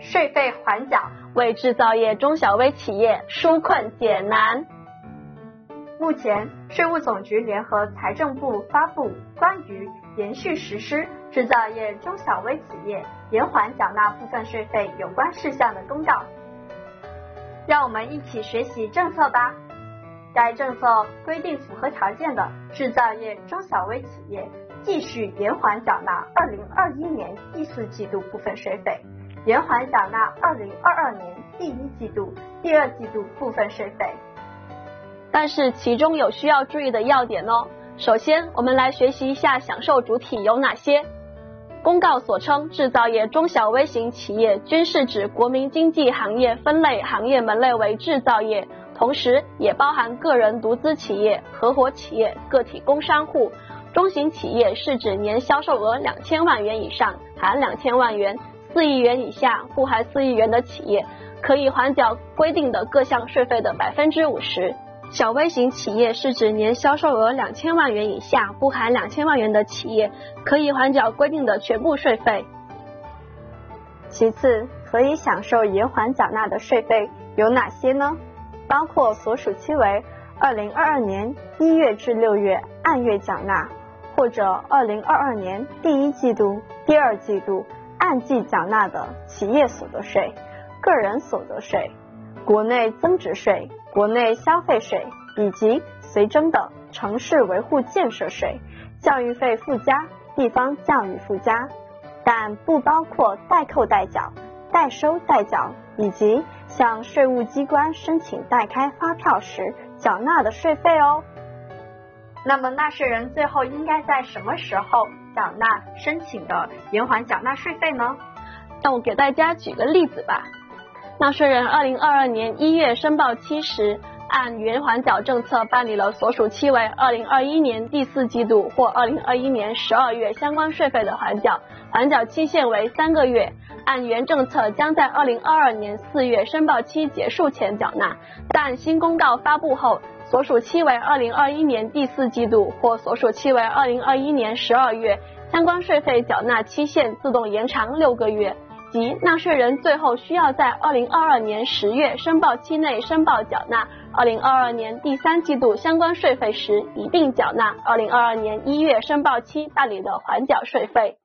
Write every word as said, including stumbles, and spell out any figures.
税费缓缴， 为制造业中小微企业纾困解难。 目前，税务总局联合财政部发布关于延续实施制造业中小微企业延缓缴纳部分税费有关事项的公告。让我们一起学习政策吧。该政策规定，符合条件的制造业中小微企业继续延缓缴纳二零二一年第四季度部分税费，延缓缴纳二零二二年第一季度、第二季度部分税费。 但是其中有需要注意的要点哦。首先，我们来学习一下享受主体有哪些。公告所称制造业中小微型企业，均是指国民经济行业分类行业门类为制造业，同时也包含个人独资企业、合伙企业、个体工商户。中型企业是指年销售额两千万元以上含两千万元、四亿元以下不含四亿元的企业，可以缓缴规定的各项税费的百分之五十。小微型企业是指年销售额两千万元以下不含两千万元的企业，可以缓缴规定的全部税费。 其次，可以享受延缓缴纳的税费有哪些呢？包括所属期为二零二二年一月至六月按月缴纳，或者二零二二年第一季度、第二季度按季缴纳的企业所得税、个人所得税、国内增值税、国内消费税以及随征的城市维护建设税、教育费附加、地方教育附加，但不包括代扣代缴、代收代缴以及向税务机关申请代开发票时缴纳的税费哦。那么纳税人最后应该在什么时候缴纳申请的延缓缴纳税费呢？ 那我给大家举个例子吧。纳税人二零二二年一月申报期时，按原缓缴政策办理了所属期为二零二一年第四季度或二零二一年十二月相关税费的缓缴，缓缴期限为三个月。按原政策将在二零二二年四月申报期结束前缴纳，但新公告发布后，所属期为二零二一年第四季度或所属期为二零二一年十二月，相关税费缴纳期限自动延长六个月。即纳税人最后需要在二零二二年十月申报期内申报缴纳二零二二年第三季度相关税费时，一并缴纳二零二二年一月申报期办理的缓缴税费。